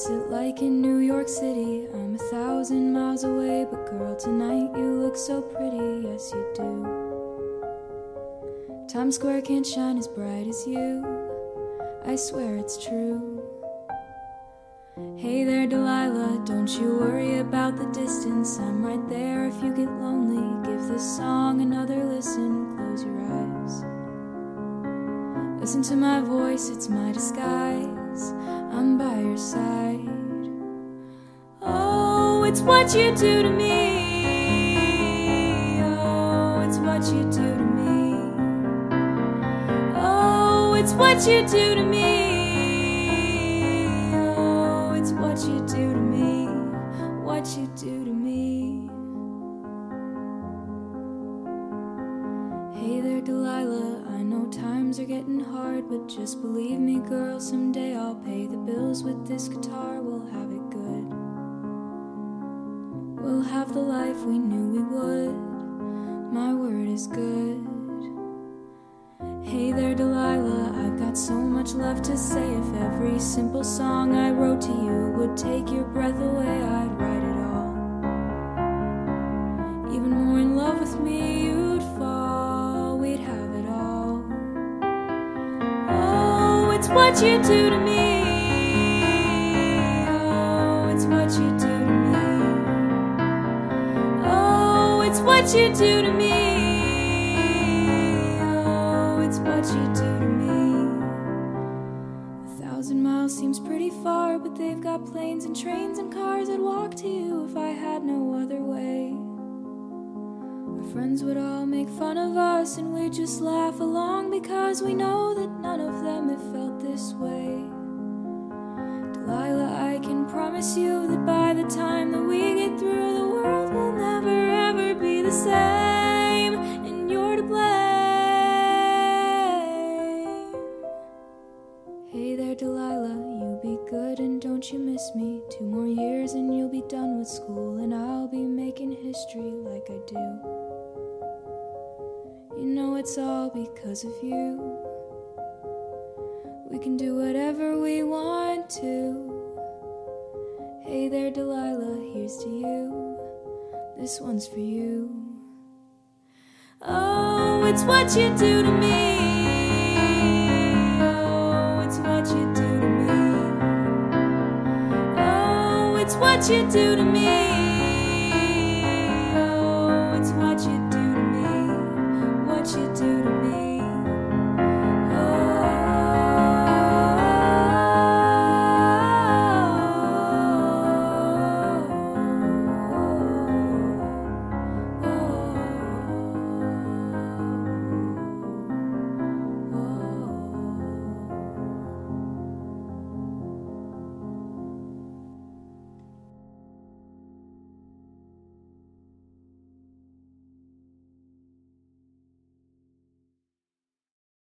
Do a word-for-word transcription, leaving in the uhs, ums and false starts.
it like in New York City? I'm a thousand miles away, but girl, tonight you look so pretty, yes you do. Times Square can't shine as bright as you, I swear it's true. Hey there Delilah, don't you worry about the distance, I'm right there if you get lonely. Give this song another listen, close your eyes. Listen to my voice, it's my disguise, I'm by your side. Oh, it's what you do to me. Oh, it's what you do to me. Oh, it's what you do to me. Oh, it's what you do to me. What you do to me. Hey there Delilah, I know times are getting hard, but just believe me girl, someday I'll pay the bills with this guitar. We'll have it good, we'll have the life we knew we would, my word is good. Hey there Delilah, I've got so much left to say. If every simple song I wrote to you would take your breath away, I'd write it all. Even more in love with me you'd fall, we'd have it all. Oh, it's what you do to me. Oh, it's what you do to me. Oh, it's what you do to me. Oh, it's what you do to me. A thousand miles seems pretty far, but they've got planes and trains and cars. I'd walk to you if I had no other way. Our friends would all make fun of us and we'd just laugh along, because we know that none of them have felt this way. Delilah, I can promise you that by the time that we get through, the world will never ever be the same, and you're to blame. Hey there Delilah, you be good and don't you miss me. Two more years and you'll be done with school, and I'll be making history like I do. You know it's all because of you. We can do whatever we want to. Hey there Delilah, here's to you. This one's for you. Oh, it's what you do to me. Oh, it's what you do to me. Oh, it's what you do to me.